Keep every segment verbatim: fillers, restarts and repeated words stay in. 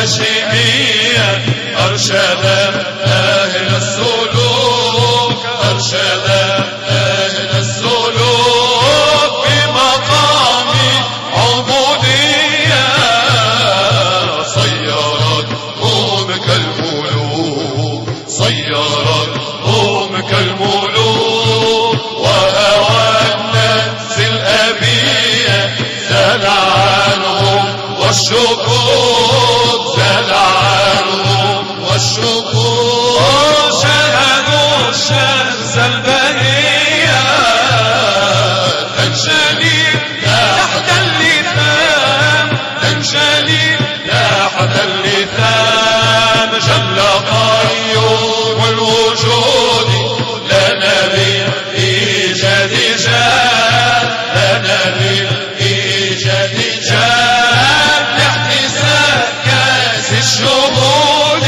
الهاشمية أرشد أهل السلوك أرشد أهل السلوك بمقام عبودية صيرتهم كالملوك صيرتهم كالملوك وهوى النفس الأبية زال عنهم والشكوك زال عنهم والشكوك شاهدوا الشمس البهية تنشلي تحت اللثام تنشلي تحت اللثام جل قيوم الوجود لنا بالإيجاد جاد لنا بالإيجاد جاد لاحتساب كاس الشهود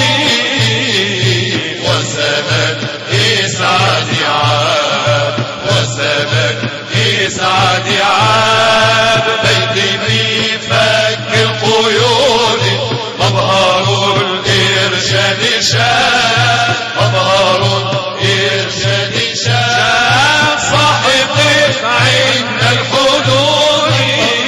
وسمك إسعاد عاد وسمك إسعاد عاد بيتي في فك القيود مظهر الإرشاد شاد مظهر الإرشاد شاد صاحب عند الحدود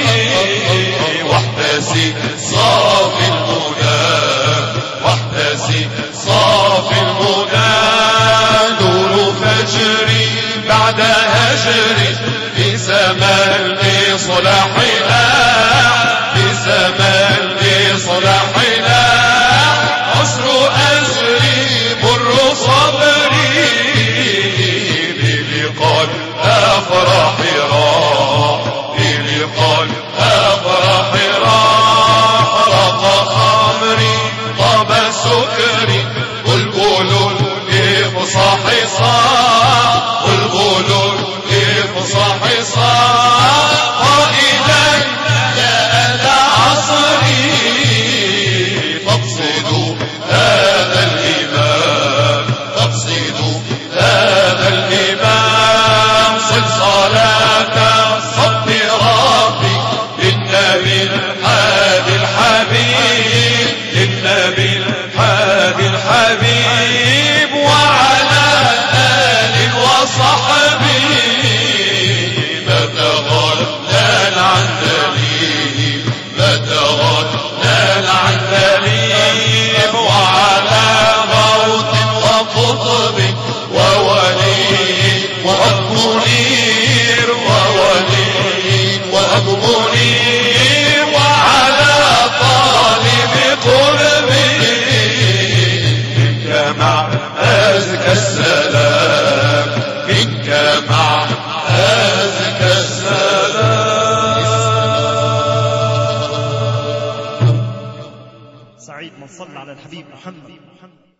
واحتسي صافي المنى واحتسي صافي المنى نور فجري بعد هجري في زمان صلاحنا في زمان صلاحنا عسر أسري مر صبري بلقاء أفراح راح بلقاء أفراح راح رق خمري طاب سكري بلبل إفصاح صاح بلبل إفصاح صاح قائلا يا أهل عصري فاقصدوا هذا الإمام فاقصدوا هذا الإمام صل صلاة صب ربي للنبي الحادي الحبيب للنبي الحادي الحبيب وعلى آل وصحبه ما تغنى عن دليل ما تغنى عن دليل وعلى موت وقطب وولي وأب منير وولي وأب منير وعلى طالب قربي منك مع أزكى السلام منك مع أزكى السلام. سعيد من صلى على الحبيب محمد.